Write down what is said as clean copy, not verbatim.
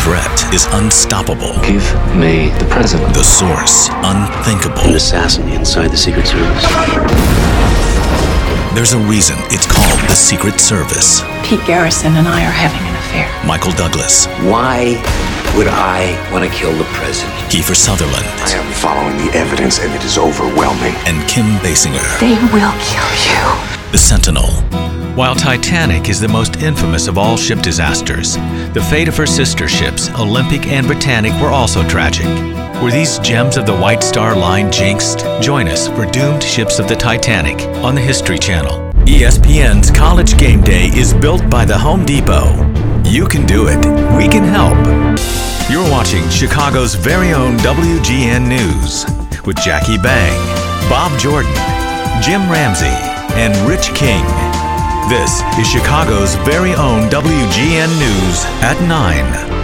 threat is unstoppable. Give me the president. The source, unthinkable. An assassin inside the Secret Service. There's a reason it's called the Secret Service. Pete Garrison and I are having an affair. Michael Douglas. Why would I want to kill the president? Kiefer Sutherland. I am following the evidence and it is overwhelming. And Kim Basinger. They will kill you. The Sentinel. While Titanic is the most infamous of all ship disasters, the fate of her sister ships, Olympic and Britannic, were also tragic. Were these gems of the White Star Line jinxed? Join us for Doomed Ships of the Titanic on the History Channel. ESPN's College Game Day is built by the Home Depot. You can do it. We can help. You're watching Chicago's very own WGN News with Jackie Bang, Bob Jordan, Jim Ramsey, and Rich King. This is Chicago's very own WGN News at 9.